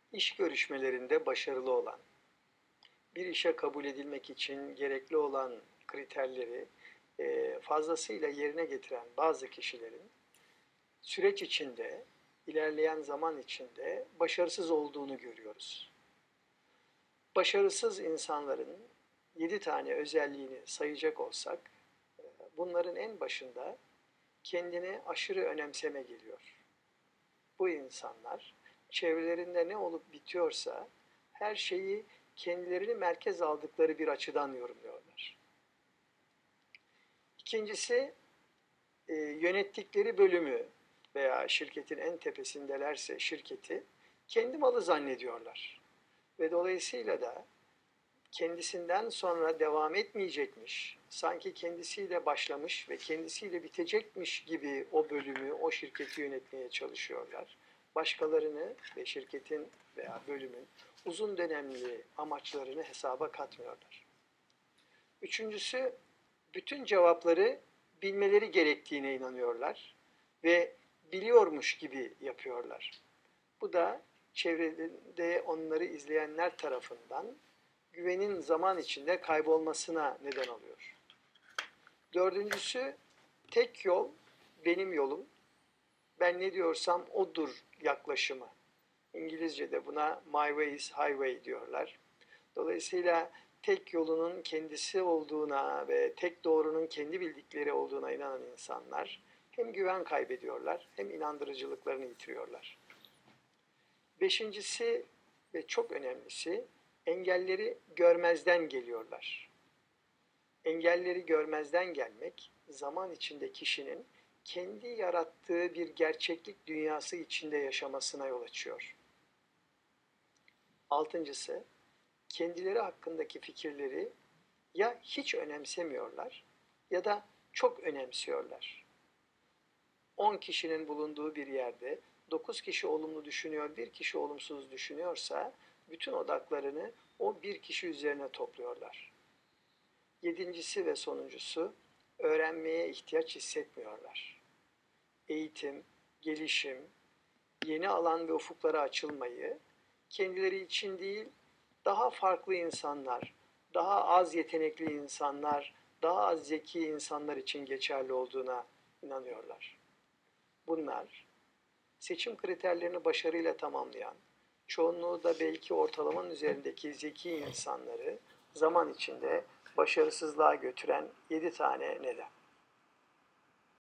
İş görüşmelerinde başarılı olan, bir işe kabul edilmek için gerekli olan kriterleri fazlasıyla yerine getiren bazı kişilerin süreç içinde, ilerleyen zaman içinde başarısız olduğunu görüyoruz. Başarısız insanların 7 tane özelliğini sayacak olsak, bunların en başında kendini aşırı önemseme geliyor. Bu insanlar çevrelerinde ne olup bitiyorsa her şeyi kendilerini merkez aldıkları bir açıdan yorumluyorlar. İkincisi, yönettikleri bölümü veya şirketin en tepesindelerse şirketi kendi malı zannediyorlar. Ve dolayısıyla da kendisinden sonra devam etmeyecekmiş, sanki kendisiyle başlamış ve kendisiyle bitecekmiş gibi o bölümü, o şirketi yönetmeye çalışıyorlar. Başkalarını ve şirketin veya bölümün uzun dönemli amaçlarını hesaba katmıyorlar. Üçüncüsü, bütün cevapları bilmeleri gerektiğine inanıyorlar ve biliyormuş gibi yapıyorlar. Bu da çevrede onları izleyenler tarafından güvenin zaman içinde kaybolmasına neden oluyor. Dördüncüsü, tek yol benim yolum, ben ne diyorsam odur yaklaşımı. İngilizce'de buna my way is highway diyorlar. Dolayısıyla tek yolunun kendisi olduğuna ve tek doğrunun kendi bildikleri olduğuna inanan insanlar hem güven kaybediyorlar hem inandırıcılıklarını yitiriyorlar. Beşincisi ve çok önemlisi, engelleri görmezden geliyorlar. Engelleri görmezden gelmek, zaman içinde kişinin kendi yarattığı bir gerçeklik dünyası içinde yaşamasına yol açıyor. Altıncısı, kendileri hakkındaki fikirleri ya hiç önemsemiyorlar ya da çok önemsiyorlar. 10 kişinin bulunduğu bir yerde 9 kişi olumlu düşünüyor, 1 kişi olumsuz düşünüyorsa bütün odaklarını o bir kişi üzerine topluyorlar. Yedincisi ve sonuncusu, öğrenmeye ihtiyaç hissetmiyorlar. Eğitim, gelişim, yeni alan ve ufuklara açılmayı kendileri için değil, daha farklı insanlar, daha az yetenekli insanlar, daha az zeki insanlar için geçerli olduğuna inanıyorlar. Bunlar, seçim kriterlerini başarıyla tamamlayan, çoğunluğu da belki ortalamanın üzerindeki zeki insanları zaman içinde başarısızlığa götüren 7 tane neden.